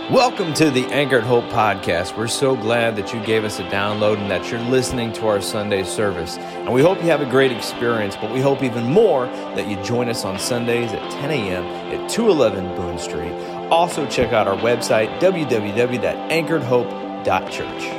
Welcome to the Anchored Hope Podcast. We're so glad that you gave us a download and that you're listening to our Sunday service. And we hope you have a great experience, but we hope even more that you join us on Sundays at 10 a.m. at 211 Boone Street. Also, check out our website, www.anchoredhope.church.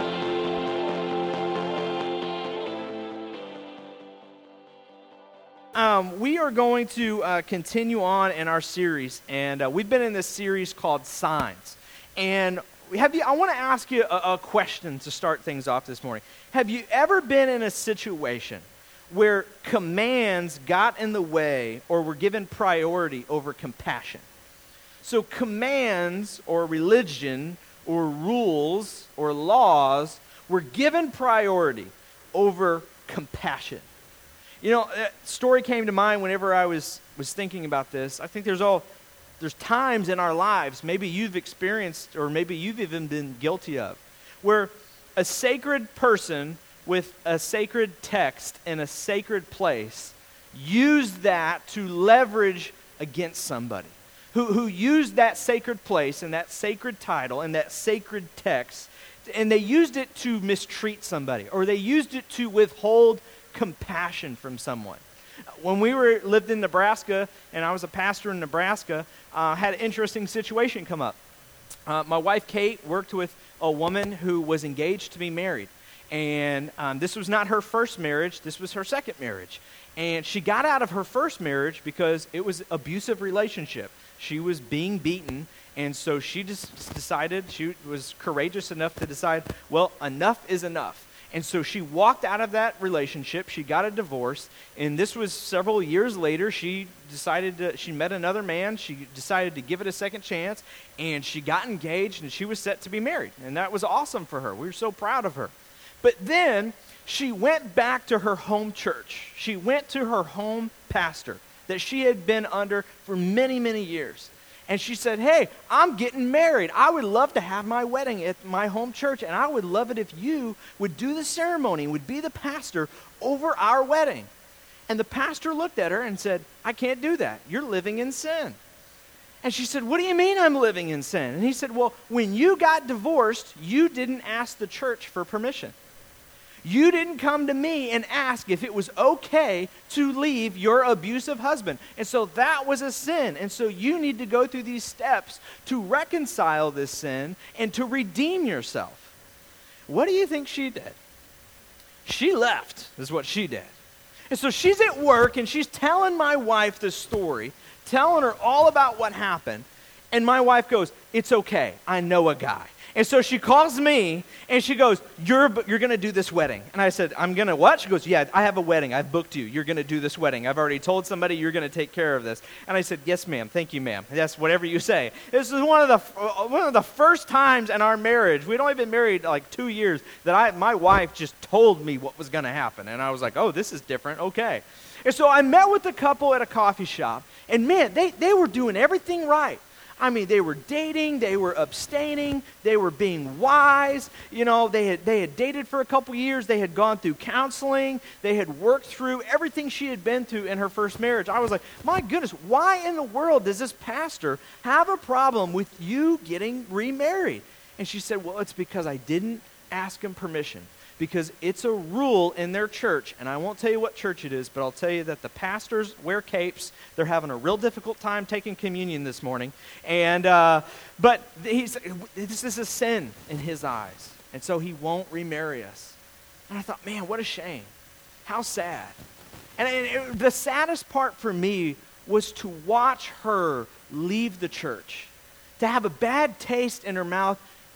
We are going to continue on in our series, and we've been in this series called Signs. And I want to ask you a question to start things off this morning. Have you ever been in a situation where commands got in the way or were given priority over compassion? So commands or religion or rules or laws were given priority over compassion. You know, a story came to mind whenever I was thinking about this. I think there's times in our lives, maybe you've experienced or maybe you've even been guilty of, where a sacred person with a sacred text in a sacred place used that to leverage against somebody. Who used that sacred place and that sacred title and that sacred text, and they used it to mistreat somebody, or they used it to withhold compassion from someone. When we lived in Nebraska, and I was a pastor in Nebraska, had an interesting situation come up. My wife, Kate, worked with a woman who was engaged to be married. And this was not her first marriage, this was her second marriage. And she got out of her first marriage because it was an abusive relationship. She was being beaten, and so she just decided, she was courageous enough to decide, well, enough is enough. And so she walked out of that relationship. She got a divorce. And this was several years later. She met another man. She decided to give it a second chance. And she got engaged, and she was set to be married. And that was awesome for her. We were so proud of her. But then she went back to her home church. She went to her home pastor that she had been under for many, many years. And she said, hey, I'm getting married. I would love to have my wedding at my home church, and I would love it if you would do the ceremony, would be the pastor over our wedding. And the pastor looked at her and said, I can't do that. You're living in sin. And she said, what do you mean I'm living in sin? And he said, well, when you got divorced, you didn't ask the church for permission. You didn't come to me and ask if it was okay to leave your abusive husband. And so that was a sin. And so you need to go through these steps to reconcile this sin and to redeem yourself. What do you think she did? She left, is what she did. And so she's at work and she's telling my wife this story, telling her all about what happened. And my wife goes, it's okay, I know a guy. And so she calls me, and she goes, you're going to do this wedding. And I said, I'm going to what? She goes, yeah, I have a wedding. I've booked you. You're going to do this wedding. I've already told somebody you're going to take care of this. And I said, yes, ma'am. Thank you, ma'am. Yes, whatever you say. This is one of the first times in our marriage, we'd only been married like 2 years, that my wife just told me what was going to happen. And I was like, oh, this is different. Okay. And so I met with the couple at a coffee shop, and man, they were doing everything right. I mean, they were dating, they were abstaining, they were being wise. You know, they had dated for a couple years, they had gone through counseling, they had worked through everything she had been through in her first marriage. I was like, my goodness, why in the world does this pastor have a problem with you getting remarried? And she said, well, it's because I didn't ask him permission. Because it's a rule in their church, and I won't tell you what church it is, but I'll tell you that the pastors wear capes. They're having a real difficult time taking communion this morning. And but this is a sin in his eyes, and so he won't remarry us. And I thought, man, what a shame. How sad. And the saddest part for me was to watch her leave the church, to have a bad taste in her mouth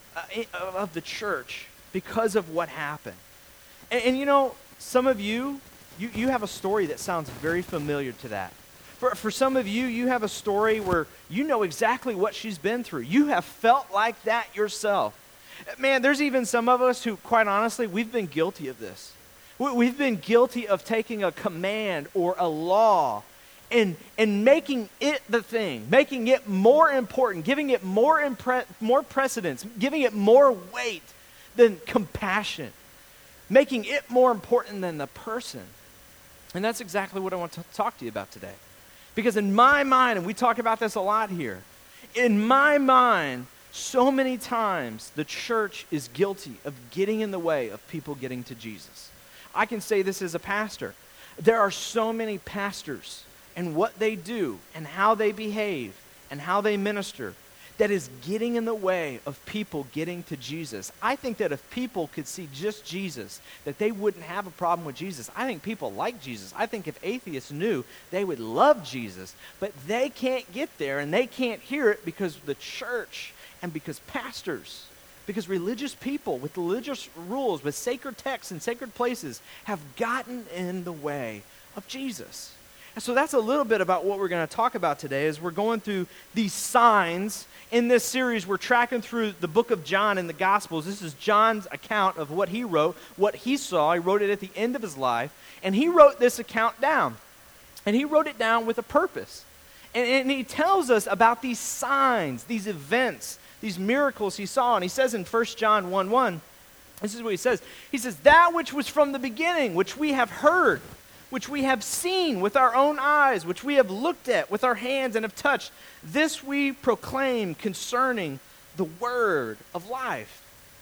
of the church, because of what happened. And you know, some of you have a story that sounds very familiar to that. For some of you, you have a story where you know exactly what she's been through. You have felt like that yourself. Man, there's even some of us who, quite honestly, we've been guilty of this. We've been guilty of taking a command or a law and making it the thing, making it more important, giving it more precedence, giving it more weight than compassion, making it more important than the person. And that's exactly what I want to talk to you about today. Because in my mind, and we talk about this a lot here, in my mind, So many times the church is guilty of getting in the way of people getting to Jesus. I can say this as a pastor. There are so many pastors and what they do and how they behave and how they minister that is getting in the way of people getting to Jesus. I think that if people could see just Jesus, that they wouldn't have a problem with Jesus. I think people like Jesus. I think if atheists knew, they would love Jesus. But they can't get there and they can't hear it because the church and because pastors, because religious people with religious rules, with sacred texts and sacred places have gotten in the way of Jesus. And so that's a little bit about what we're going to talk about today as we're going through these signs. In this series, we're tracking through the book of John in the Gospels. This is John's account of what he wrote, what he saw. He wrote it at the end of his life, and he wrote this account down. And he wrote it down with a purpose. And he tells us about these signs, these events, these miracles he saw. And he says in 1 John 1:1, this is what he says. He says, "That which was from the beginning, which we have heard, which we have seen with our own eyes, which we have looked at with our hands and have touched, this we proclaim concerning the word of life."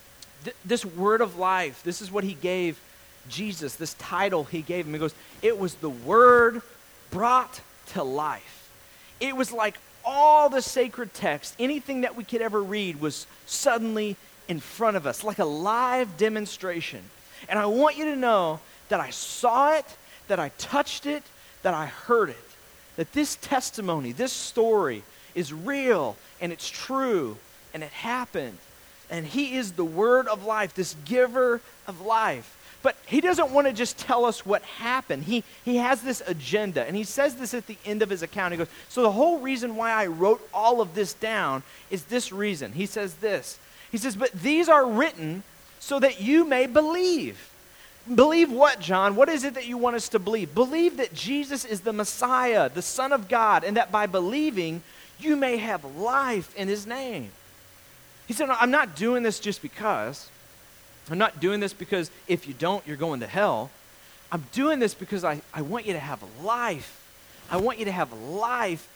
This word of life, this is what he gave Jesus, this title he gave him. He goes, it was the word brought to life. It was like all the sacred text, anything that we could ever read was suddenly in front of us, like a live demonstration. And I want you to know that I saw it, that I touched it, that I heard it. That this testimony, this story is real and it's true and it happened. And he is the word of life, this giver of life. But he doesn't want to just tell us what happened. He has this agenda, and he says this at the end of his account. He goes, so the whole reason why I wrote all of this down is this reason. He says this. He says, but these are written so that you may believe. Believe what, John? What is it that you want us to believe? Believe that Jesus is the Messiah, the Son of God, and that by believing, you may have life in his name. He said, I'm not doing this just because. I'm not doing this because if you don't, you're going to hell. I'm doing this because I want you to have life. I want you to have life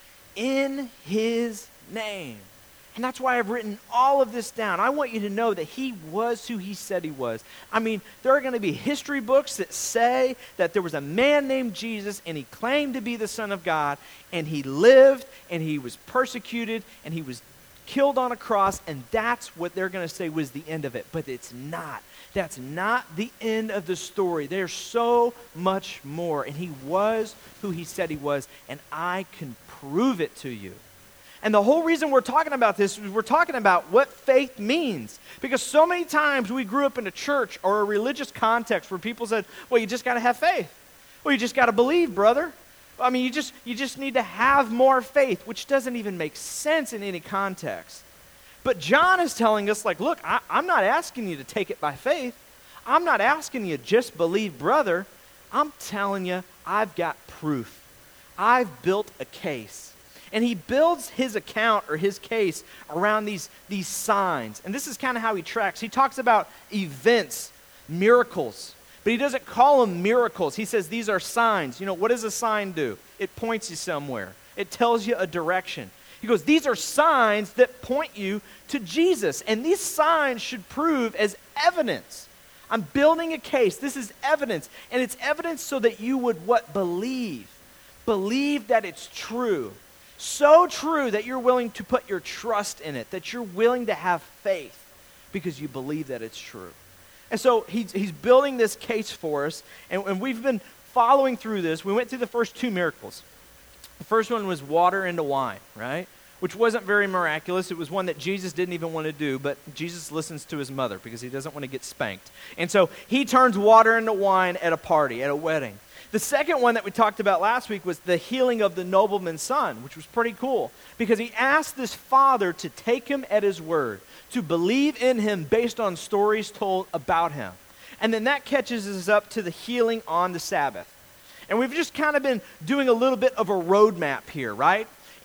in his name. And that's why I've written all of this down. I want you to know that he was who he said he was. I mean, there are going to be history books that say that there was a man named Jesus and he claimed to be the Son of God, and he lived and he was persecuted and he was killed on a cross, and that's what they're going to say was the end of it. But it's not. That's not the end of the story. There's so much more. And he was who he said he was, and I can prove it to you. And the whole reason we're talking about this is we're talking about what faith means. Because so many times we grew up in a church or a religious context where people said, well, you just got to have faith. Well, you just got to believe, brother. I mean, you just need to have more faith, which doesn't even make sense in any context. But John is telling us, like, look, I'm not asking you to take it by faith. I'm not asking you just believe, brother. I'm telling you, I've got proof. I've built a case. And he builds his account or his case around these signs. And this is kind of how he tracks. He talks about events, miracles. But he doesn't call them miracles. He says these are signs. You know, what does a sign do? It points you somewhere. It tells you a direction. He goes, these are signs that point you to Jesus. And these signs should prove as evidence. I'm building a case. This is evidence. And it's evidence so that you would what? Believe. Believe that it's true. So true that you're willing to put your trust in it. That you're willing to have faith because you believe that it's true. And so he's building this case for us, and we've been following through this. We went through the first two miracles. The first one was water into wine, right? Which wasn't very miraculous. It was one that Jesus didn't even want to do, but Jesus listens to his mother because he doesn't want to get spanked. And so he turns water into wine at a party, at a wedding. The second one that we talked about last week was the healing of the nobleman's son, which was pretty cool because he asked this father to take him at his word, to believe in him based on stories told about him. And then that catches us up to the healing on the Sabbath. And we've just kind of been doing a little bit of a roadmap here, right?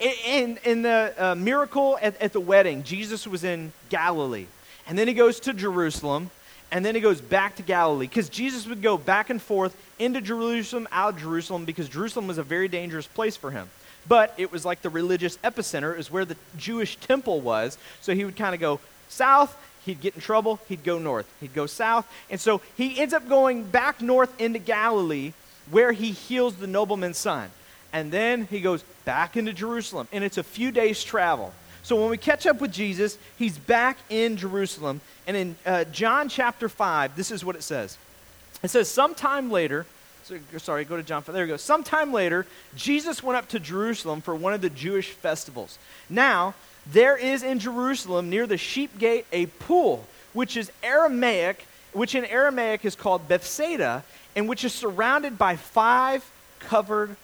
In the miracle at the wedding, Jesus was in Galilee. And then he goes to Jerusalem. And then he goes back to Galilee because Jesus would go back and forth into Jerusalem, out of Jerusalem, because Jerusalem was a very dangerous place for him. but it was like the religious epicenter. It was where the Jewish temple was. So he would kind of go south, he'd get in trouble, he'd go north, he'd go south. And so he ends up going back north into Galilee where he heals the nobleman's son. And then he goes back into Jerusalem, and it's a few days' travel. So when we catch up with Jesus, he's back in Jerusalem. And in John chapter 5, this is what it says. It says, sometime later, go to John 5. There we go. Sometime later, Jesus went up to Jerusalem for one of the Jewish festivals. Now, there is in Jerusalem near the sheep gate a pool, which in Aramaic is called Bethsaida, and which is surrounded by 5 covered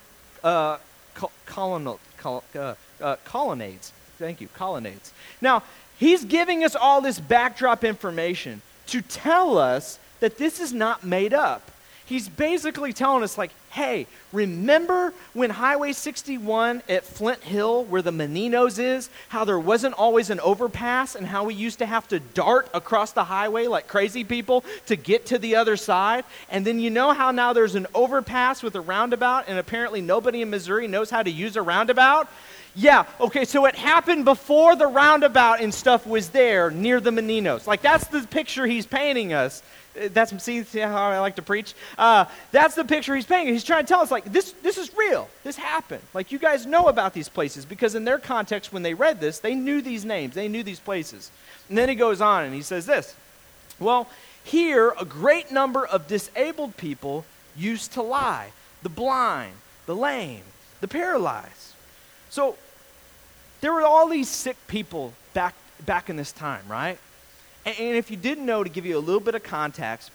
colonnades. Thank you, colonnades. Now, he's giving us all this backdrop information to tell us that this is not made up. He's basically telling us, like, hey, remember when Highway 61 at Flint Hill, where the Meninos is, how there wasn't always an overpass and how we used to have to dart across the highway like crazy people to get to the other side? And then you know how now there's an overpass with a roundabout, and apparently nobody in Missouri knows how to use a roundabout? Yeah, okay, so it happened before the roundabout and stuff was there near the Meninos. Like, that's the picture he's painting us. See how I like to preach? That's the picture he's painting. He's trying to tell us, like, this is real. This happened. Like, you guys know about these places because in their context, when they read this, they knew these names. They knew these places. And then he goes on and he says this. Well, here, a great number of disabled people used to lie. The blind, the lame, the paralyzed. So, there were all these sick people back in this time, right? And if you didn't know, to give you a little bit of context,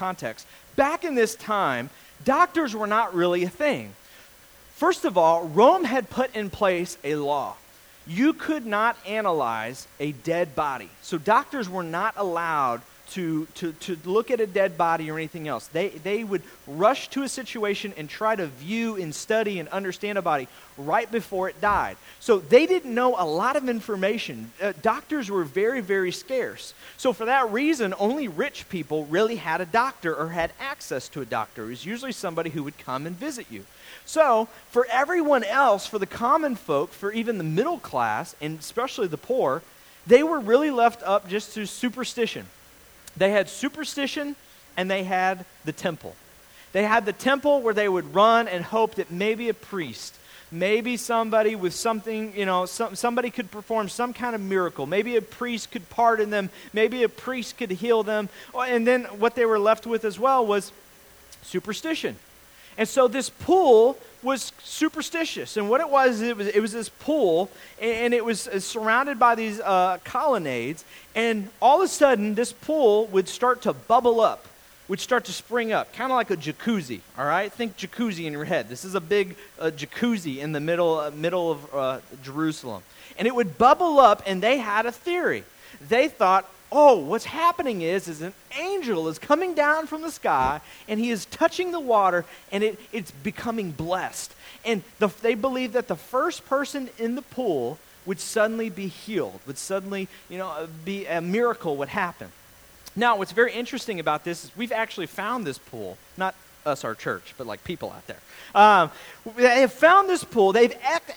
back in this time, doctors were not really a thing. First of all, Rome had put in place a law. You could not analyze a dead body. So doctors were not allowed to look at a dead body or anything else. They would rush to a situation and try to view and study and understand a body right before it died. So they didn't know a lot of information. Doctors were very, very scarce. So for that reason, only rich people really had a doctor or had access to a doctor. It was usually somebody who would come and visit you. So for everyone else, for the common folk, for even the middle class, and especially the poor, they were really left up just to superstition. They had superstition, and they had the temple. They had the temple where they would run and hope that maybe a priest, maybe somebody with something, somebody could perform some kind of miracle. Maybe a priest could pardon them. Maybe a priest could heal them. And then what they were left with as well was superstition. And so this pool was superstitious. And what it was this pool, and it was surrounded by these colonnades. And all of a sudden, this pool would start to bubble up, would start to spring up, kind of like a jacuzzi, all right? Think jacuzzi in your head. This is a big jacuzzi in the middle of Jerusalem. And it would bubble up, and they had a theory. They thought, oh, what's happening is an angel is coming down from the sky, and he is touching the water, and it's becoming blessed. And they believed that the first person in the pool would suddenly be healed, would suddenly, be a miracle would happen. Now, what's very interesting about this is we've actually found this pool, not us, our church, but like people out there. They have found this pool. They've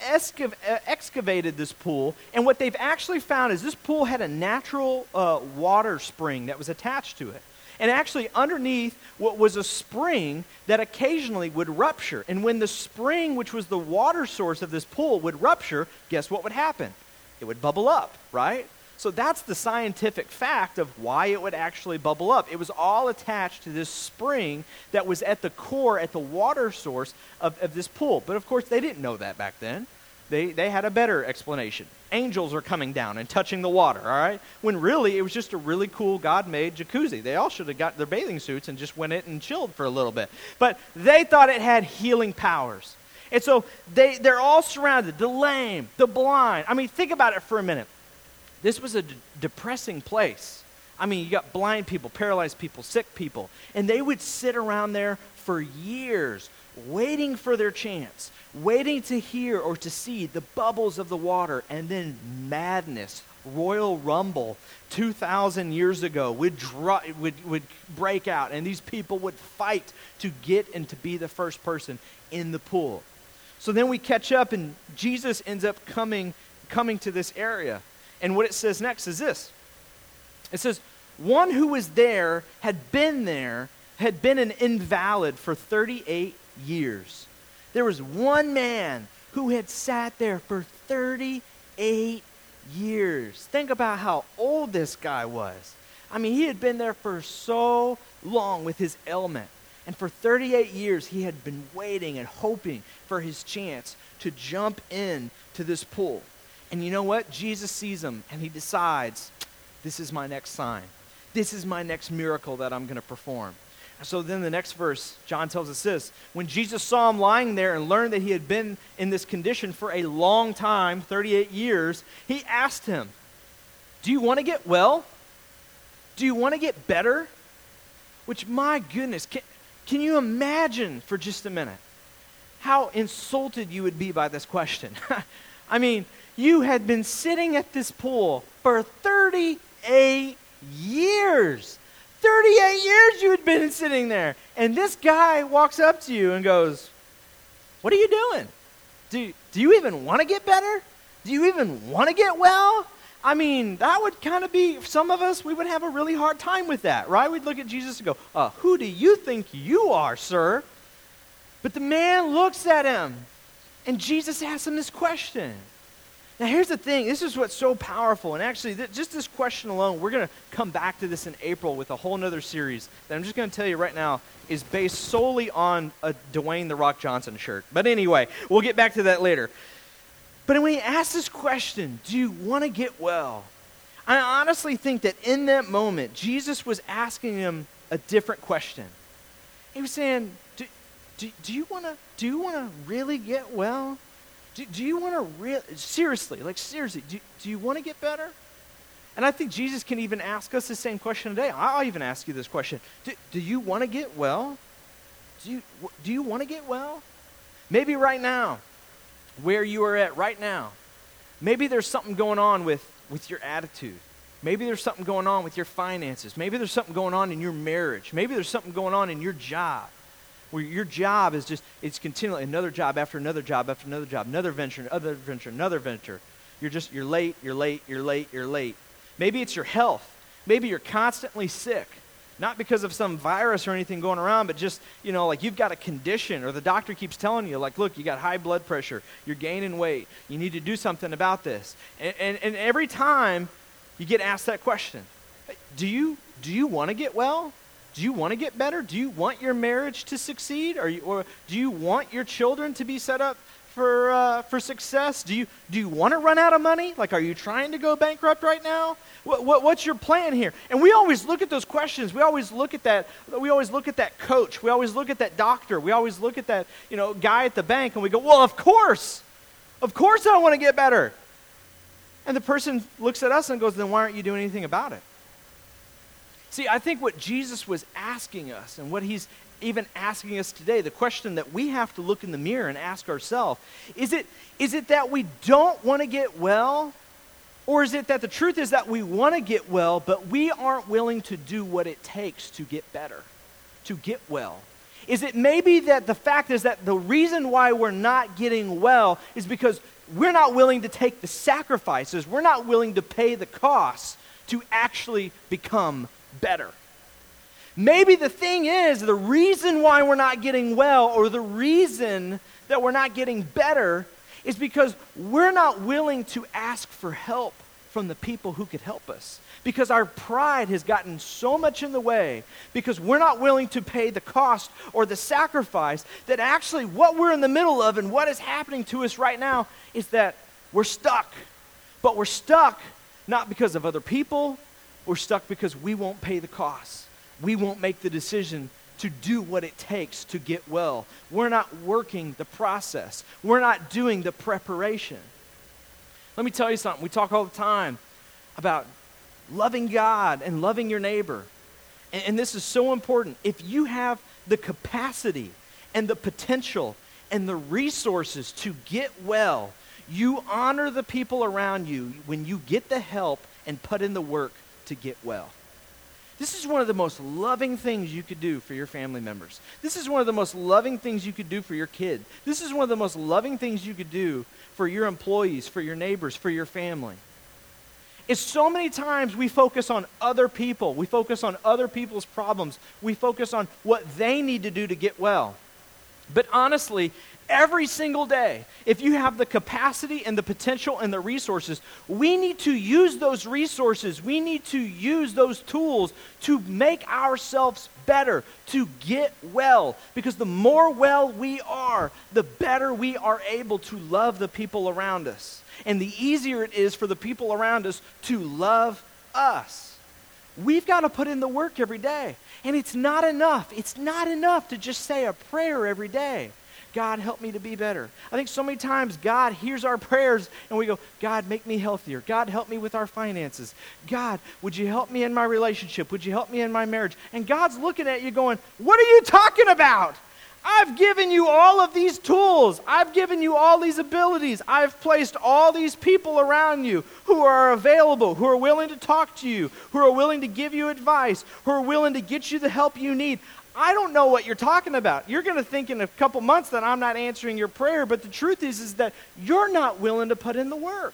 excavated this pool, and what they've actually found is this pool had a natural water spring that was attached to it. And actually underneath what was a spring that occasionally would rupture. And when the spring, which was the water source of this pool, would rupture, guess what would happen? It would bubble up, right? So that's the scientific fact of why it would actually bubble up. It was all attached to this spring that was at the core, at the water source of this pool. But of course, they didn't know that back then. They had a better explanation. Angels are coming down and touching the water, all right? When really, it was just a really cool God-made jacuzzi. They all should have got their bathing suits and just went in and chilled for a little bit. But they thought it had healing powers. And so they're all surrounded, the lame, the blind. I mean, think about it for a minute. This was a depressing place. I mean, you got blind people, paralyzed people, sick people. And they would sit around there for years, waiting for their chance, waiting to hear or to see the bubbles of the water, and then madness, Royal Rumble, 2,000 years ago would break out, and these people would fight to get and to be the first person in the pool. So then we catch up, and Jesus ends up coming to this area. And what it says next is this. It says, one who was there, had been an invalid for 38 years. There was one man who had sat there for 38 years. Think about how old this guy was. I mean, he had been there for so long with his ailment. And for 38 years, he had been waiting and hoping for his chance to jump in to this pool. And you know what? Jesus sees him, and he decides, this is my next sign. This is my next miracle that I'm going to perform. So then the next verse, John tells us this. When Jesus saw him lying there and learned that he had been in this condition for a long time, 38 years, he asked him, do you want to get well? Do you want to get better? Which, my goodness, can you imagine for just a minute how insulted you would be by this question? I mean, you had been sitting at this pool for 38 years. 38 years you had been sitting there. And this guy walks up to you and goes, what are you doing? Do you even want to get better? Do you even want to get well? I mean, that would kind of be, some of us, we would have a really hard time with that, right? We'd look at Jesus and go, who do you think you are, sir? But the man looks at him, and Jesus asks him this question. Now, here's the thing. This is what's so powerful. And actually, just this question alone, we're going to come back to this in April with a whole nother series that I'm just going to tell you right now is based solely on a Dwayne "The Rock" Johnson shirt. But anyway, we'll get back to that later. But when he asked this question, do you want to get well? I honestly think that in that moment, Jesus was asking him a different question. He was saying, do you want to really get well? Do you want to seriously, do you want to get better? And I think Jesus can even ask us the same question today. I'll even ask you this question. Do you want to get well? Do you want to get well? Maybe right now, where you are at right now, maybe there's something going on with your attitude. Maybe there's something going on with your finances. Maybe there's something going on in your marriage. Maybe there's something going on in your job. Where your job is it's continually another job after another job after another job, another venture, another venture. You're late. Maybe it's your health. Maybe you're constantly sick. Not because of some virus or anything going around, but just, like you've got a condition, or the doctor keeps telling you, like, look, you got high blood pressure, you're gaining weight, you need to do something about this. And every time you get asked that question, do you want to get well? Do you want to get better? Do you want your marriage to succeed? Or do you want your children to be set up for success? Do you want to run out of money? Like, are you trying to go bankrupt right now? What's your plan here? And we always look at those questions. We always look at that. We always look at that coach. We always look at that doctor. We always look at that guy at the bank, and we go, well, of course I want to get better. And the person looks at us and goes, then why aren't you doing anything about it? See, I think what Jesus was asking us, and what he's even asking us today, the question that we have to look in the mirror and ask ourselves, is it that we don't want to get well? Or is it that the truth is that we want to get well, but we aren't willing to do what it takes to get better, to get well? Is it maybe that the fact is that the reason why we're not getting well is because we're not willing to take the sacrifices, we're not willing to pay the costs to actually become better? Maybe the thing is, the reason why we're not getting well, or the reason that we're not getting better, is because we're not willing to ask for help from the people who could help us. Because our pride has gotten so much in the way, because we're not willing to pay the cost or the sacrifice, that actually what we're in the middle of and what is happening to us right now is that we're stuck. But we're stuck not because of other people. We're stuck because we won't pay the costs. We won't make the decision to do what it takes to get well. We're not working the process. We're not doing the preparation. Let me tell you something. We talk all the time about loving God and loving your neighbor. And this is so important. If you have the capacity and the potential and the resources to get well, you honor the people around you when you get the help and put in the work to get well. This is one of the most loving things you could do for your family members. This is one of the most loving things you could do for your kid. This is one of the most loving things you could do for your employees, for your neighbors, for your family. It's so many times we focus on other people. We focus on other people's problems. We focus on what they need to do to get well. But honestly, every single day, if you have the capacity and the potential and the resources, we need to use those resources. We need to use those tools to make ourselves better, to get well. Because the more well we are, the better we are able to love the people around us. And the easier it is for the people around us to love us. We've got to put in the work every day. And it's not enough. It's not enough to just say a prayer every day. God, help me to be better. I think so many times God hears our prayers and we go, God, make me healthier. God, help me with our finances. God, would you help me in my relationship? Would you help me in my marriage? And God's looking at you going, what are you talking about? I've given you all of these tools. I've given you all these abilities. I've placed all these people around you who are available, who are willing to talk to you, who are willing to give you advice, who are willing to get you the help you need. I don't know what you're talking about. You're going to think in a couple months that I'm not answering your prayer, but the truth is that you're not willing to put in the work.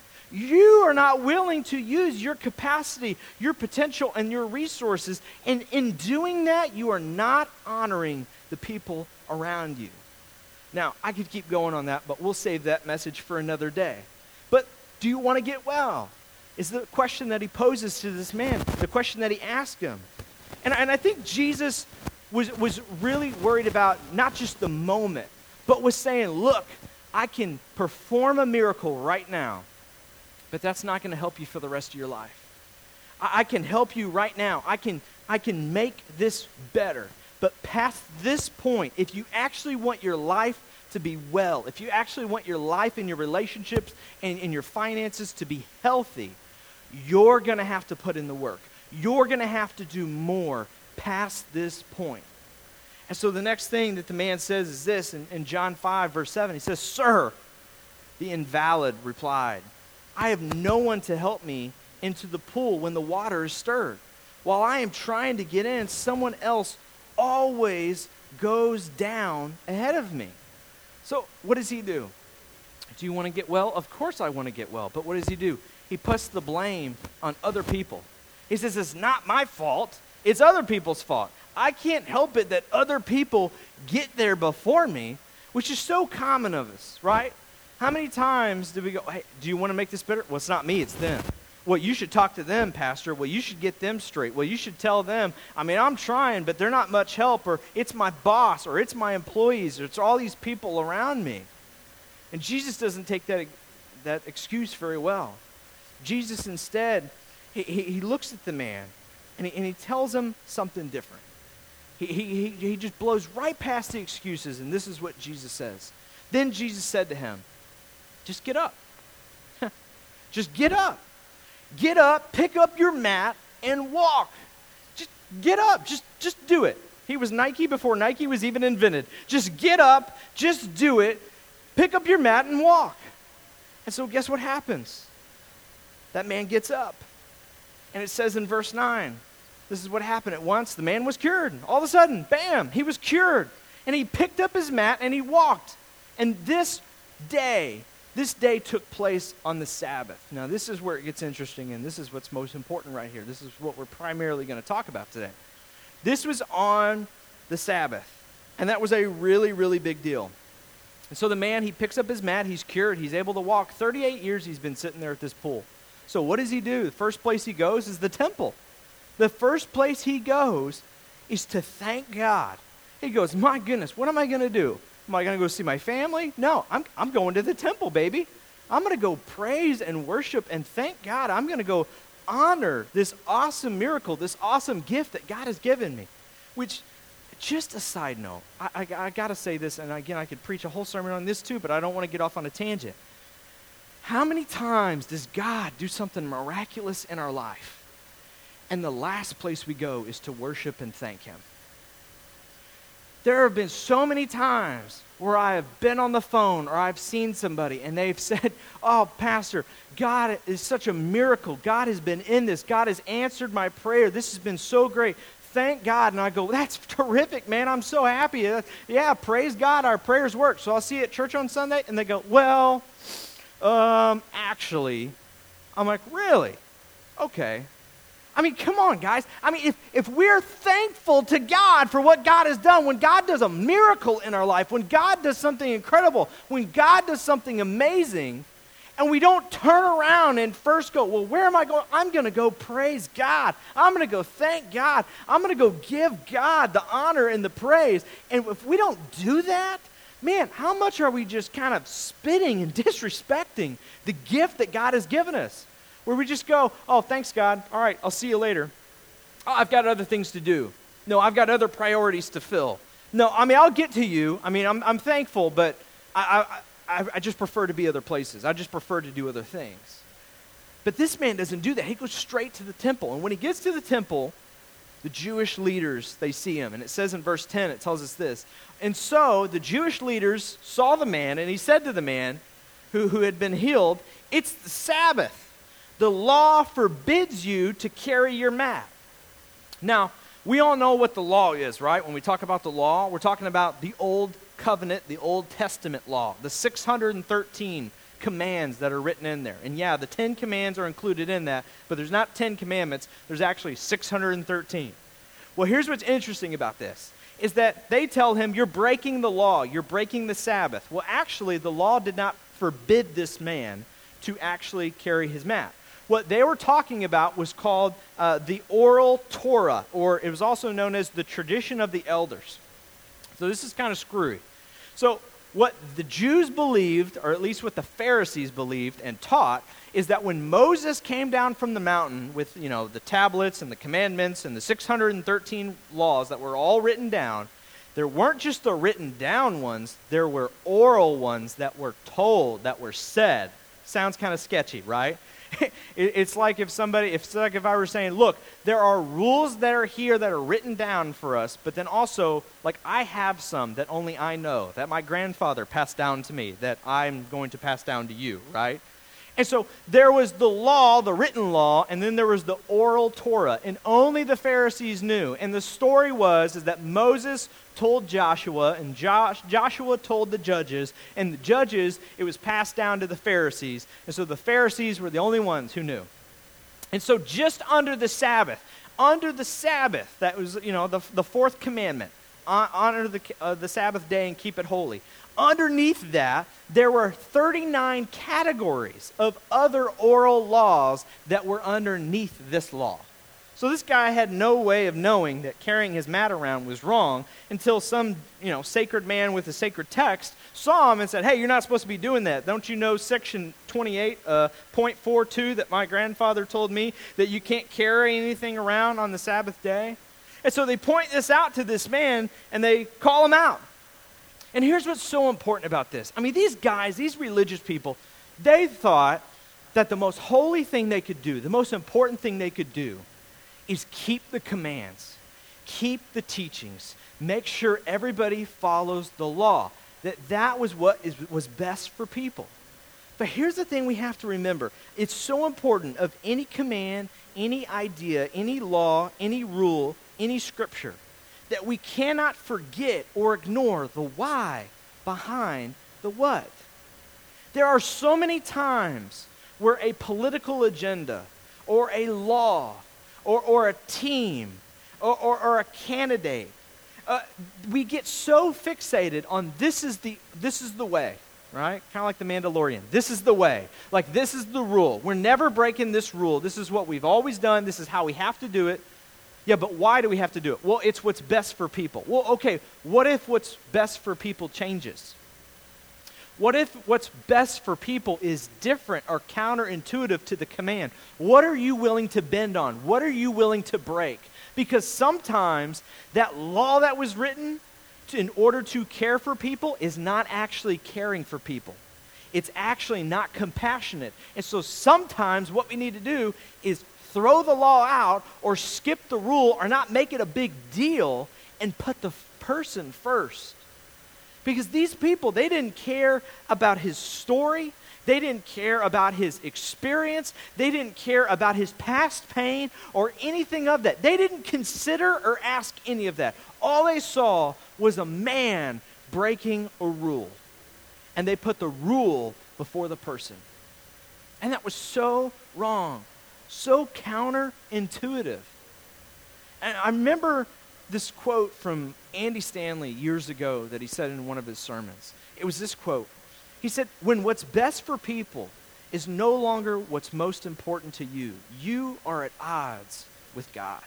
You are not willing to use your capacity, your potential, and your resources. And in doing that, you are not honoring the people around you. Now, I could keep going on that, but we'll save that message for another day. But do you want to get well? Is the question that he poses to this man, the question that he asked him. And I think Jesus was really worried about not just the moment, but was saying, look, I can perform a miracle right now, but that's not going to help you for the rest of your life. I can help you right now. I can make this better. But past this point, if you actually want your life to be well, if you actually want your life and your relationships and your finances to be healthy, you're going to have to put in the work. You're going to have to do more past this point. And so the next thing that the man says is this in John 5, verse 7. He says, Sir, the invalid replied, I have no one to help me into the pool when the water is stirred. While I am trying to get in, someone else always goes down ahead of me. So what does he do? Do you want to get well? Of course I want to get well. But what does he do? He puts the blame on other people. He says, it's not my fault. It's other people's fault. I can't help it that other people get there before me, which is so common of us, right? How many times do we go, hey, do you want to make this better? Well, it's not me, it's them. Well, you should talk to them, Pastor. Well, you should get them straight. Well, you should tell them, I'm trying, but they're not much help, or it's my boss, or it's my employees, or it's all these people around me. And Jesus doesn't take that excuse very well. Jesus instead, he looks at the man, and he tells him something different. He just blows right past the excuses, and this is what Jesus says. Then Jesus said to him, just get up. Just get up. Get up, pick up your mat, and walk. Just get up. Just do it. He was Nike before Nike was even invented. Just get up. Just do it. Pick up your mat and walk. And so guess what happens? That man gets up. And it says in verse 9, this is what happened at once. The man was cured. All of a sudden, bam, he was cured. And he picked up his mat and he walked. And this day took place on the Sabbath. Now, this is where it gets interesting, and this is what's most important right here. This is what we're primarily going to talk about today. This was on the Sabbath, and that was a really, really big deal. And so the man, he picks up his mat, he's cured, he's able to walk. 38 years he's been sitting there at this pool. So what does he do? The first place he goes is the temple. The first place he goes is to thank God. He goes, my goodness, what am I going to do? Am I going to go see my family? No, I'm going to the temple, baby. I'm going to go praise and worship and thank God. I'm going to go honor this awesome miracle, this awesome gift that God has given me. Which, just a side note, I got to say this, and again, I could preach a whole sermon on this too, but I don't want to get off on a tangent. How many times does God do something miraculous in our life, and the last place we go is to worship and thank Him? There have been so many times where I have been on the phone or I've seen somebody and they've said, oh, Pastor, God is such a miracle. God has been in this. God has answered my prayer. This has been so great. Thank God. And I go, that's terrific, man. I'm so happy. Yeah, praise God. Our prayers work. So I'll see you at church on Sunday. And they go, well, actually. I'm like, really? Okay. I mean, come on, guys. I mean, if we're thankful to God for what God has done, when God does a miracle in our life, when God does something incredible, when God does something amazing, and we don't turn around and first go, well, where am I going? I'm going to go praise God. I'm going to go thank God. I'm going to go give God the honor and the praise. And if we don't do that, man, how much are we just kind of spitting and disrespecting the gift that God has given us? Where we just go, oh, thanks, God. All right, I'll see you later. Oh, I've got other things to do. No, I've got other priorities to fill. No, I mean, I'll get to you. I mean, I'm thankful, but I just prefer to be other places. I just prefer to do other things. But this man doesn't do that. He goes straight to the temple. And when he gets to the temple, the Jewish leaders, they see him. And it says in verse 10, it tells us this. And so the Jewish leaders saw the man, and he said to the man who had been healed, it's the Sabbath. The law forbids you to carry your mat. Now, we all know what the law is, right? When we talk about the law, we're talking about the Old Covenant, the Old Testament law, the 613 commands that are written in there. And yeah, the 10 commands are included in that, but there's not 10 commandments, there's actually 613. Well, here's what's interesting about this, is that they tell him, you're breaking the law, you're breaking the Sabbath. Well, actually, the law did not forbid this man to actually carry his mat. What they were talking about was called the oral Torah, or it was also known as the tradition of the elders. So this is kind of screwy. So what the Jews believed, or at least what the Pharisees believed and taught, is that when Moses came down from the mountain with, the tablets and the commandments and the 613 laws that were all written down, there weren't just the written down ones, there were oral ones that were told, that were said. Sounds kind of sketchy, right? It's like if I were saying, look, there are rules that are here that are written down for us, but then also, like, I have some that only I know, that my grandfather passed down to me, that I'm going to pass down to you, right? And so there was the law, the written law, and then there was the oral Torah, and only the Pharisees knew. And the story is that Moses told Joshua, and Joshua told the judges, and the judges, it was passed down to the Pharisees. And so the Pharisees were the only ones who knew. And so just under the Sabbath, that was, the fourth commandment, honor the Sabbath day and keep it holy. Underneath that, there were 39 categories of other oral laws that were underneath this law. So this guy had no way of knowing that carrying his mat around was wrong until some, sacred man with a sacred text saw him and said, hey, you're not supposed to be doing that. Don't you know section 28.42 that my grandfather told me that you can't carry anything around on the Sabbath day? And so they point this out to this man and they call him out. And here's what's so important about this. I mean, these guys, these religious people, they thought that the most holy thing they could do, the most important thing they could do, is keep the commands, keep the teachings, make sure everybody follows the law, that was what was best for people. But here's the thing we have to remember. It's so important of any command, any idea, any law, any rule, any scripture, that we cannot forget or ignore the why behind the what. There are so many times where a political agenda or a law or a team or a candidate, we get so fixated on this is the way, right? Kind of like the Mandalorian. This is the way. Like, this is the rule. We're never breaking this rule. This is what we've always done. This is how we have to do it. Yeah, but why do we have to do it? Well, it's what's best for people. Well, okay, what if what's best for people changes? What if what's best for people is different or counterintuitive to the command? What are you willing to bend on? What are you willing to break? Because sometimes that law that was written in order to care for people is not actually caring for people. It's actually not compassionate. And so sometimes what we need to do is throw the law out or skip the rule or not make it a big deal and put the person first. Because these people, they didn't care about his story. They didn't care about his experience. They didn't care about his past pain or anything of that. They didn't consider or ask any of that. All they saw was a man breaking a rule. And they put the rule before the person. And that was so wrong, so counterintuitive. And I remember this quote from Andy Stanley years ago that he said in one of his sermons. It was this quote. He said, when what's best for people is no longer what's most important to you, you are at odds with God.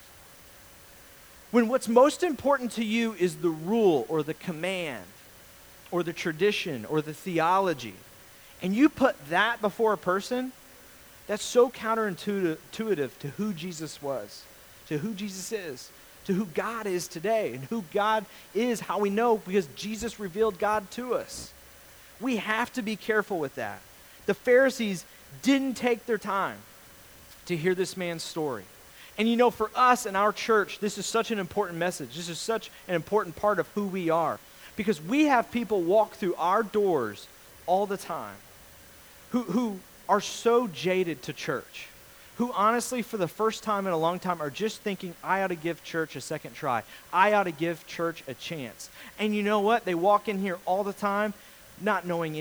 When what's most important to you is the rule or the command or the tradition or the theology, and you put that before a person, that's so counterintuitive to who Jesus was, to who Jesus is, to who God is today, and who God is, how we know, because Jesus revealed God to us. We have to be careful with that. The Pharisees didn't take their time to hear this man's story. And you know, for us in our church, this is such an important message. This is such an important part of who we are. Because we have people walk through our doors all the time who are so jaded to church, who honestly, for the first time in a long time, are just thinking, I ought to give church a second try. I ought to give church a chance. And you know what? They walk in here all the time not knowing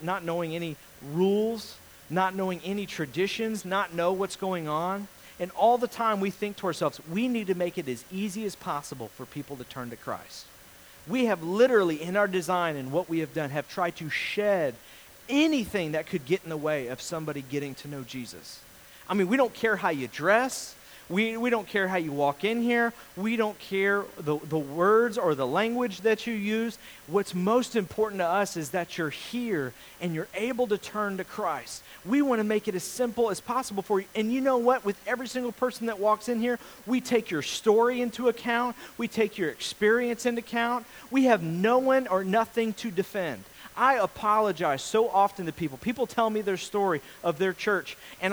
any rules, not knowing any traditions, not know what's going on. And all the time we think to ourselves, we need to make it as easy as possible for people to turn to Christ. We have literally, in our design and what we have done, have tried to shed anything that could get in the way of somebody getting to know Jesus. I mean, we don't care how you dress. We don't care how you walk in here. We don't care the words or the language that you use. What's most important to us is that you're here and you're able to turn to Christ. We want to make it as simple as possible for you. And you know what? With every single person that walks in here, we take your story into account. We take your experience into account. We have no one or nothing to defend. I apologize so often to people. People tell me their story of their church. And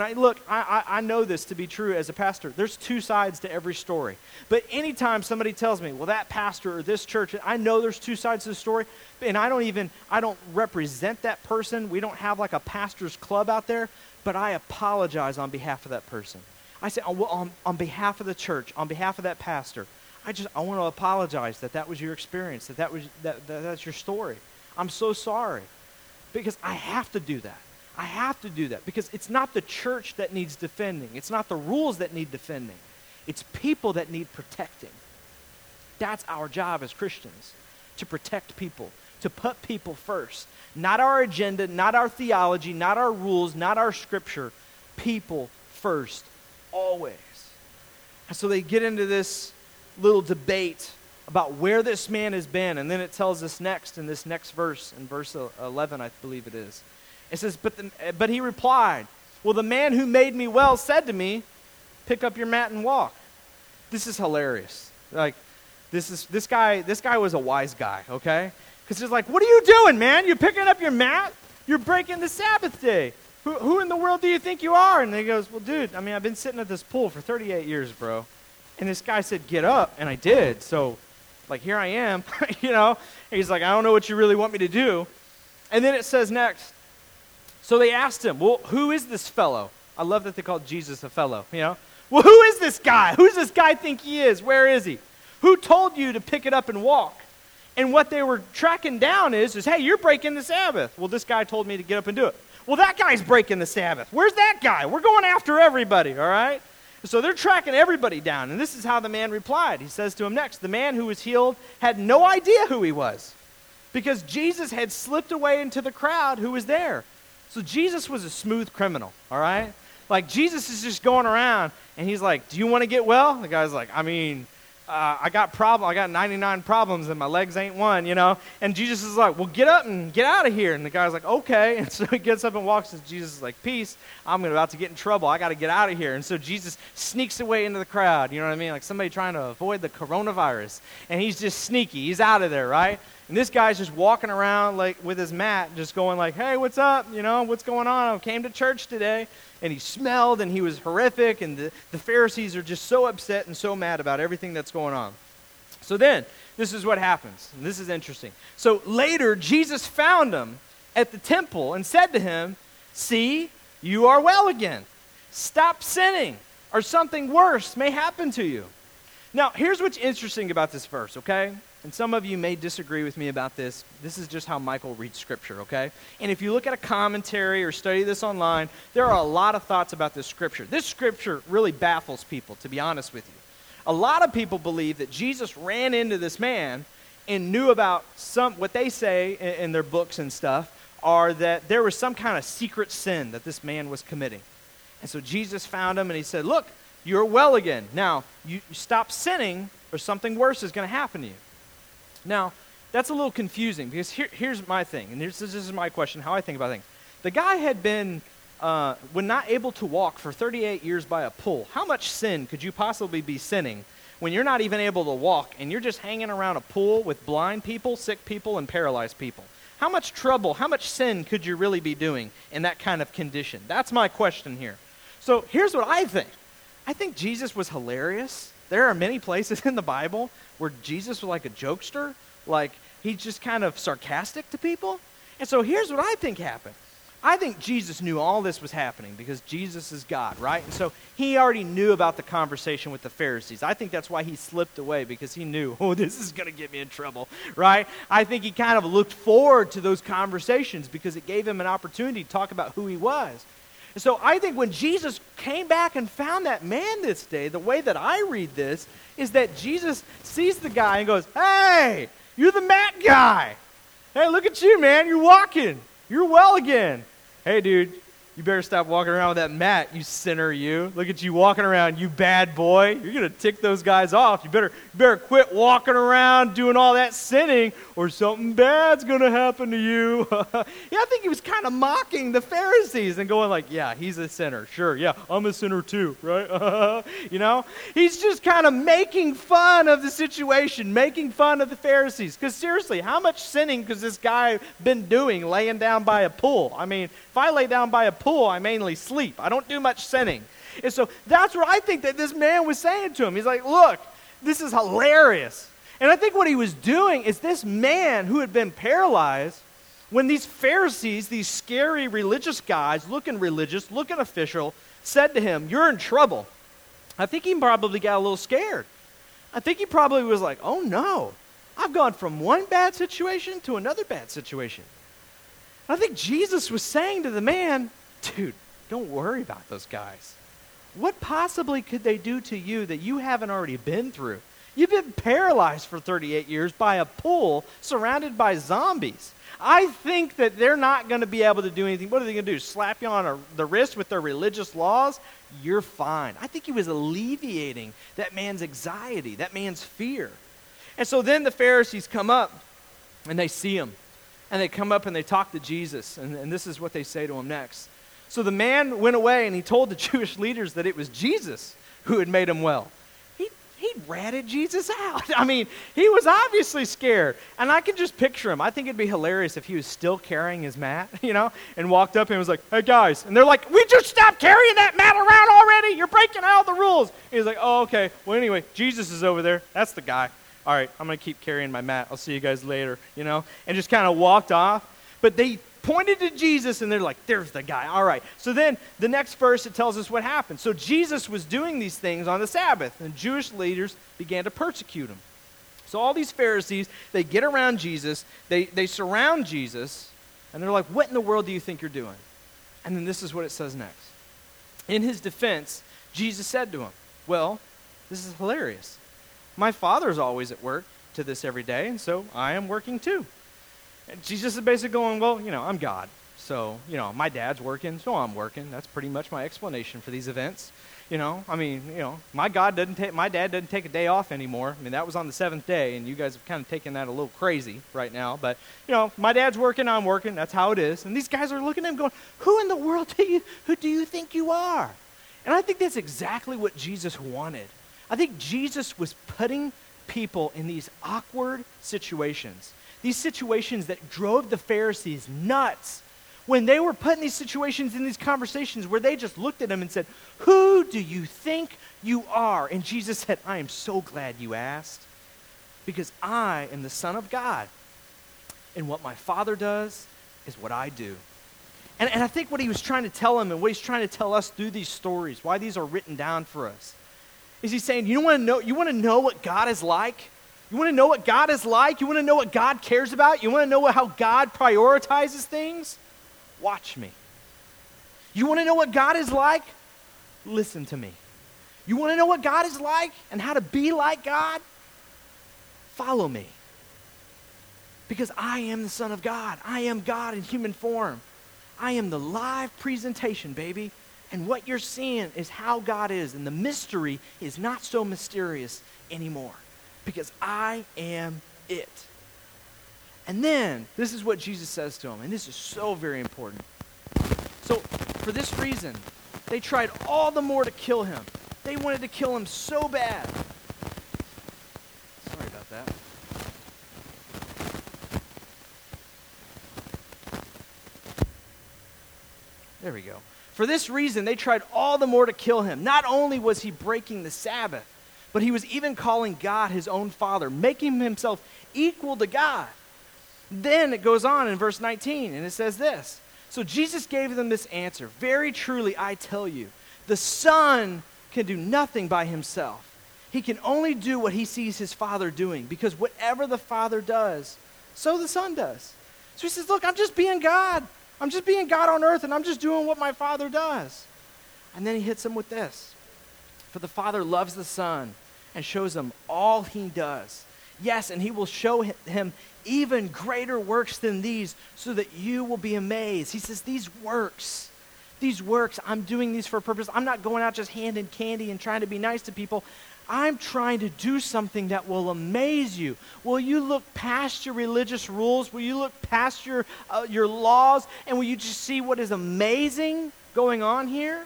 I know this to be true as a pastor. There's two sides to every story. But anytime somebody tells me, well, that pastor or this church, I know there's two sides to the story. And I don't represent that person. We don't have like a pastor's club out there. But I apologize on behalf of that person. I say, on behalf of the church, on behalf of that pastor, I want to apologize that was your experience, that's your story. I'm so sorry, because I have to do that. I have to do that because it's not the church that needs defending. It's not the rules that need defending. It's people that need protecting. That's our job as Christians, to protect people, to put people first. Not our agenda, not our theology, not our rules, not our scripture. People first, always. And so they get into this little debate about where this man has been. And then it tells us next, in this next verse, in verse 11, I believe it is. It says, but he replied, well, the man who made me well said to me, pick up your mat and walk. This is hilarious. Like, this guy was a wise guy, okay? Because he's like, what are you doing, man? You're picking up your mat? You're breaking the Sabbath day. Who in the world do you think you are? And he goes, well, dude, I've been sitting at this pool for 38 years, bro. And this guy said, get up, and I did. So, like, here I am, you know. And he's like, I don't know what you really want me to do. And then it says next, so they asked him, well, who is this fellow? I love that they called Jesus a fellow, you know. Well, who is this guy? Who does this guy think he is? Where is he? Who told you to pick it up and walk? And what they were tracking down is, hey, you're breaking the Sabbath. Well, this guy told me to get up and do it. Well, that guy's breaking the Sabbath. Where's that guy? We're going after everybody, all right? So they're tracking everybody down. And this is how the man replied. He says to him next, the man who was healed had no idea who he was, because Jesus had slipped away into the crowd who was there. So Jesus was a smooth criminal, all right? Like, Jesus is just going around, and he's like, do you want to get well? The guy's like, I got 99 problems, and my legs ain't one, you know? And Jesus is like, well, get up and get out of here. And the guy's like, okay. And so he gets up and walks, and Jesus is like, peace, I'm about to get in trouble. I got to get out of here. And so Jesus sneaks away into the crowd, you know what I mean? Like somebody trying to avoid the coronavirus. And he's just sneaky. He's out of there, right? And this guy's just walking around like with his mat, just going like, hey, what's up? You know, what's going on? I came to church today. And he smelled, and he was horrific, and the Pharisees are just so upset and so mad about everything that's going on. So then, this is what happens. And this is interesting. So later, Jesus found him at the temple and said to him, "See, you are well again. Stop sinning, or something worse may happen to you." Now, here's what's interesting about this verse, okay? And some of you may disagree with me about this. This is just how Michael reads Scripture, okay? And if you look at a commentary or study this online, there are a lot of thoughts about this Scripture. This Scripture really baffles people, to be honest with you. A lot of people believe that Jesus ran into this man and knew about what they say in their books and stuff, are that there was some kind of secret sin that this man was committing. And so Jesus found him and he said, "Look, you're well again. Now, you stop sinning or something worse is going to happen to you." Now, that's a little confusing because here's my thing, and this is my question, how I think about things. The guy had been when not able to walk for 38 years by a pool. How much sin could you possibly be sinning when you're not even able to walk and you're just hanging around a pool with blind people, sick people, and paralyzed people? How much trouble, how much sin could you really be doing in that kind of condition? That's my question here. So here's what I think. I think Jesus was hilarious. There are many places in the Bible where Jesus was like a jokester, like he's just kind of sarcastic to people. And so here's what I think happened. I think Jesus knew all this was happening because Jesus is God, right? And so he already knew about the conversation with the Pharisees. I think that's why he slipped away, because he knew, oh, this is going to get me in trouble, right? I think he kind of looked forward to those conversations because it gave him an opportunity to talk about who he was. And so I think when Jesus came back and found that man this day, the way that I read this is that Jesus sees the guy and goes, "Hey, you're the Matt guy. Hey, look at you, man. You're walking. You're well again. Hey, dude, you better stop walking around with that mat, you sinner, you. Look at you walking around, you bad boy. You're going to tick those guys off. You better quit walking around doing all that sinning or something bad's going to happen to you." Yeah, I think he was kind of mocking the Pharisees and going like, yeah, he's a sinner. Sure, yeah, I'm a sinner too, right? You know? He's just kind of making fun of the situation, making fun of the Pharisees. Because seriously, how much sinning could this guy been doing laying down by a pool? I mean, if I lay down by a pool, I mainly sleep. I don't do much sinning. And so that's what I think that this man was saying to him. He's like, look, this is hilarious. And I think what he was doing is this man who had been paralyzed, when these Pharisees, these scary religious guys, looking religious, looking official, said to him, "You're in trouble," I think he probably got a little scared. I think he probably was like, oh no, I've gone from one bad situation to another bad situation. I think Jesus was saying to the man, dude, don't worry about those guys. What possibly could they do to you that you haven't already been through? You've been paralyzed for 38 years by a pool surrounded by zombies. I think that they're not going to be able to do anything. What are they going to do? Slap you on the wrist with their religious laws? You're fine. I think he was alleviating that man's anxiety, that man's fear. And so then the Pharisees come up and they see him. And they come up and they talk to Jesus, and this is what they say to him next. So the man went away and he told the Jewish leaders that it was Jesus who had made him well. He ratted Jesus out. I mean, he was obviously scared. And I can just picture him. I think it'd be hilarious if he was still carrying his mat, and walked up and was like, "Hey guys." And they're like, "We just stopped carrying that mat around already. You're breaking all the rules." And he's like, "Oh, okay. Well, anyway, Jesus is over there. That's the guy. All right, I'm going to keep carrying my mat. I'll see you guys later," and just kind of walked off. But they pointed to Jesus, and they're like, "There's the guy." All right. So then the next verse, it tells us what happened. So Jesus was doing these things on the Sabbath, and Jewish leaders began to persecute him. So all these Pharisees, they get around Jesus, they surround Jesus, and they're like, "What in the world do you think you're doing?" And then this is what it says next. In his defense, Jesus said to him, "Well, this is hilarious. My Father's always at work to this every day, and so I am working too." And Jesus is basically going, well, I'm God. So, my dad's working, so I'm working. That's pretty much my explanation for these events. My dad doesn't take a day off anymore. I mean, that was on the seventh day, and you guys have kind of taken that a little crazy right now. But, my dad's working, I'm working. That's how it is. And these guys are looking at him going, who in the world who do you think you are? And I think that's exactly what Jesus wanted. I think Jesus was putting people in these awkward situations, these situations that drove the Pharisees nuts, when they were put in these situations, in these conversations where they just looked at him and said, "Who do you think you are?" And Jesus said, "I am so glad you asked." because I am the Son of God, and what my Father does is what I do. And I think what he was trying to tell him and what he's trying to tell us through these stories, why these are written down for us, is he's saying, you want to know what God is like? You want to know what God is like? You want to know what God cares about? You want to know how God prioritizes things? Watch me. You want to know what God is like? Listen to me. You want to know what God is like and how to be like God? Follow me. Because I am the Son of God. I am God in human form. I am the live presentation, baby. And what you're seeing is how God is. And the mystery is not so mysterious anymore. Because I am it. And then, this is what Jesus says to him. And this is so very important. So, for this reason, they tried all the more to kill him. They wanted to kill him so bad. Sorry about that. There we go. For this reason, they tried all the more to kill him. Not only was he breaking the Sabbath, but he was even calling God his own Father, making himself equal to God. Then it goes on in verse 19, and it says this. So Jesus gave them this answer. Very truly, I tell you, the Son can do nothing by himself. He can only do what he sees his Father doing, because whatever the Father does, so the Son does. So he says, look, I'm just being God. I'm just being God on earth, and I'm just doing what my Father does. And then he hits them with this. For the Father loves the Son and shows him all he does. Yes, and he will show him even greater works than these, so that you will be amazed. He says, these works, I'm doing these for a purpose. I'm not going out just handing candy and trying to be nice to people. I'm trying to do something that will amaze you. Will you look past your religious rules? Will you look past your laws? And will you just see what is amazing going on here?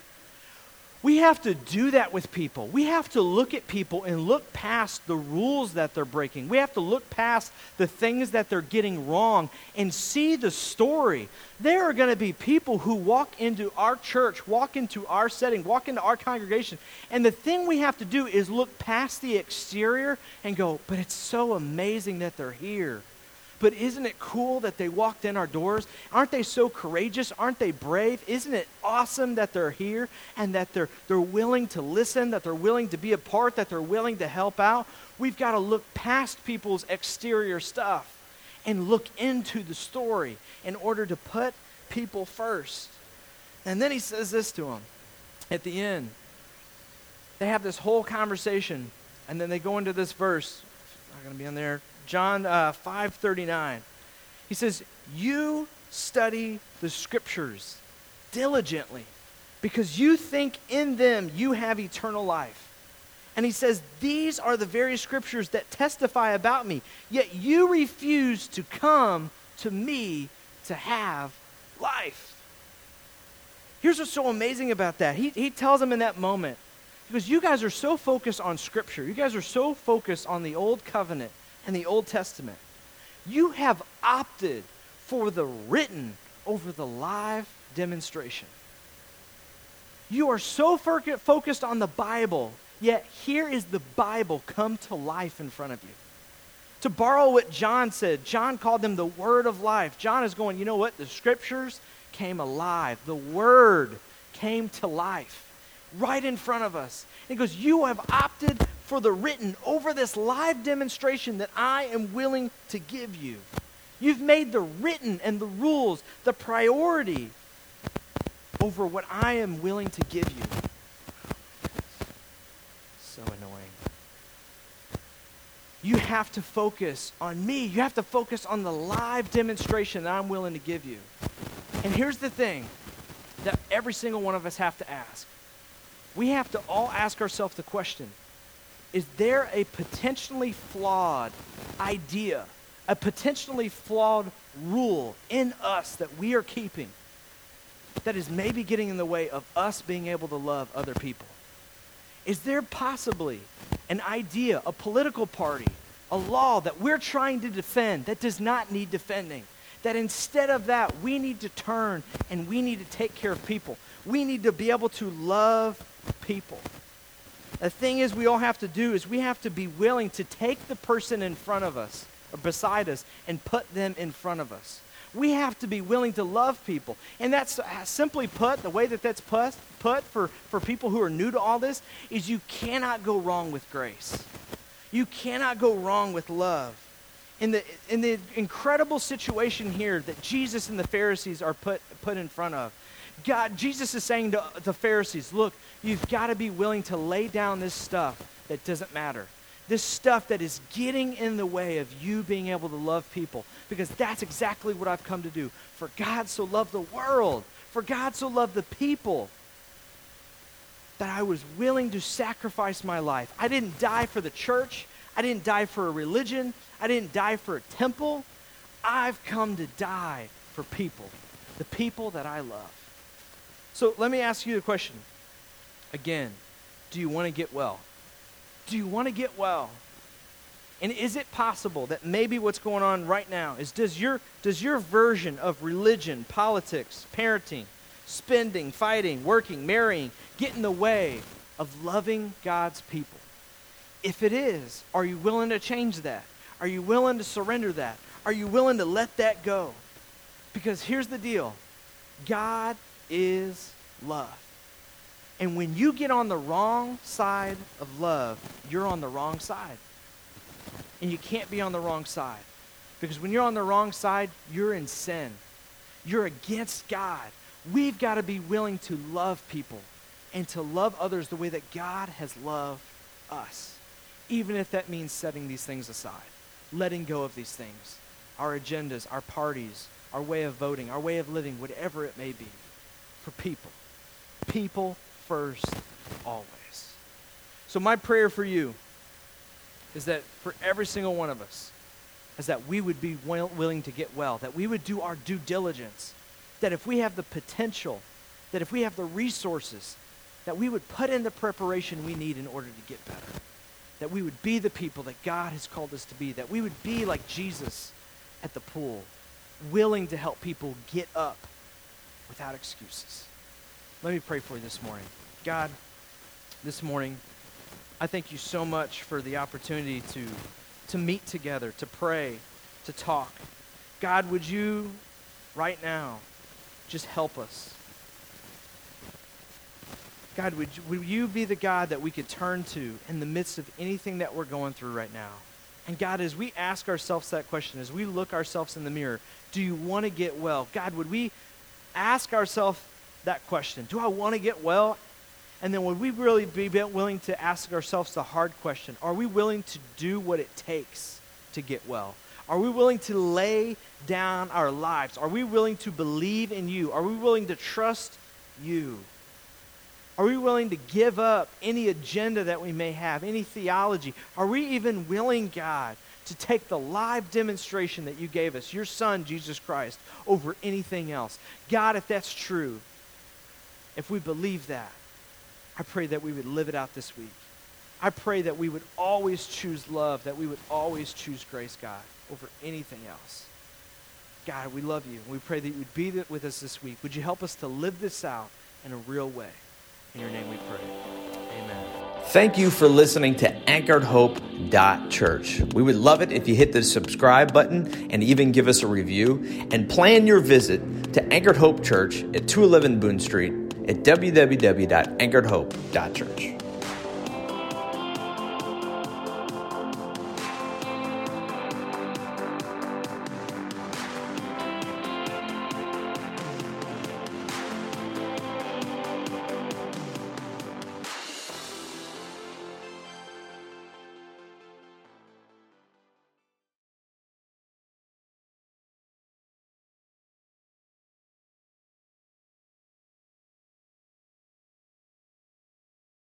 We have to do that with people. We have to look at people and look past the rules that they're breaking. We have to look past the things that they're getting wrong and see the story. There are going to be people who walk into our church, walk into our setting, walk into our congregation, and the thing we have to do is look past the exterior and go, but it's so amazing that they're here. But isn't it cool that they walked in our doors? Aren't they so courageous? Aren't they brave? Isn't it awesome that they're here and that they're willing to listen, that they're willing to be a part, that they're willing to help out? We've got to look past people's exterior stuff and look into the story in order to put people first. And then he says this to them at the end. They have this whole conversation, and then they go into this verse. It's not going to be on there. John 5:39. He says, you study the scriptures diligently because you think in them you have eternal life. And he says, these are the very scriptures that testify about me, yet you refuse to come to me to have life. Here's what's so amazing about that. He tells them in that moment, because you guys are so focused on scripture, you guys are so focused on the old covenant and the Old Testament, you have opted for the written over the live demonstration. You are so focused on the Bible, yet here is the Bible come to life in front of you. To borrow what John said, John called them the word of life. John is going, you know what? The scriptures came alive. The word came to life right in front of us. And he goes, you have opted for the written over this live demonstration that I am willing to give you. You've made the written and the rules the priority over what I am willing to give you. So annoying. You have to focus on me. You have to focus on the live demonstration that I'm willing to give you. And here's the thing that every single one of us have to ask. We have to all ask ourselves the question, is there a potentially flawed idea, a potentially flawed rule in us that we are keeping that is maybe getting in the way of us being able to love other people? Is there possibly an idea, a political party, a law that we're trying to defend that does not need defending? That instead of that, we need to turn and we need to take care of people. We need to be able to love people. The thing is we all have to do is we have to be willing to take the person in front of us or beside us and put them in front of us. We have to be willing to love people. And that's simply put, the way that that's put for people who are new to all this is you cannot go wrong with grace. You cannot go wrong with love. In the incredible situation here that Jesus and the Pharisees are put in front of, Jesus is saying to the Pharisees, look, you've got to be willing to lay down this stuff that doesn't matter. This stuff that is getting in the way of you being able to love people. Because that's exactly what I've come to do. For God so loved the world. For God so loved the people. That I was willing to sacrifice my life. I didn't die for the church. I didn't die for a religion. I didn't die for a temple. I've come to die for people. The people that I love. So let me ask you the question. Again, do you want to get well? Do you want to get well? And is it possible that maybe what's going on right now is does your version of religion, politics, parenting, spending, fighting, working, marrying, get in the way of loving God's people? If it is, are you willing to change that? Are you willing to surrender that? Are you willing to let that go? Because here's the deal. God is love. And when you get on the wrong side of love, you're on the wrong side. And you can't be on the wrong side. Because when you're on the wrong side, you're in sin. You're against God. We've got to be willing to love people and to love others the way that God has loved us. Even if that means setting these things aside, letting go of these things, our agendas, our parties, our way of voting, our way of living, whatever it may be, for people. People first, always. So my prayer for you is that for every single one of us, is that we would be willing to get well, that we would do our due diligence, that if we have the potential, that if we have the resources, that we would put in the preparation we need in order to get better, that we would be the people that God has called us to be, that we would be like Jesus at the pool, willing to help people get up without excuses. Let me pray for you this morning. God, this morning, I thank you so much for the opportunity to meet together, to pray, to talk. God, would you right now just help us? God, would you be the God that we could turn to in the midst of anything that we're going through right now? And God, as we ask ourselves that question, as we look ourselves in the mirror, do you want to get well? God, would we ask ourselves that question? Do I want to get well? And then would we really be willing to ask ourselves the hard question? Are we willing to do what it takes to get well? Are we willing to lay down our lives? Are we willing to believe in you? Are we willing to trust you? Are we willing to give up any agenda that we may have, any theology? Are we even willing, God, to take the live demonstration that you gave us, your Son, Jesus Christ, over anything else? God, if that's true, if we believe that, I pray that we would live it out this week. I pray that we would always choose love, that we would always choose grace, God, over anything else. God, we love you. We pray that you would be with us this week. Would you help us to live this out in a real way? In your name we pray. Amen. Thank you for listening to anchoredhope.church. We would love it if you hit the subscribe button and even give us a review. And plan your visit to Anchored Hope Church at 211 Boone Street at www.anchoredhope.church.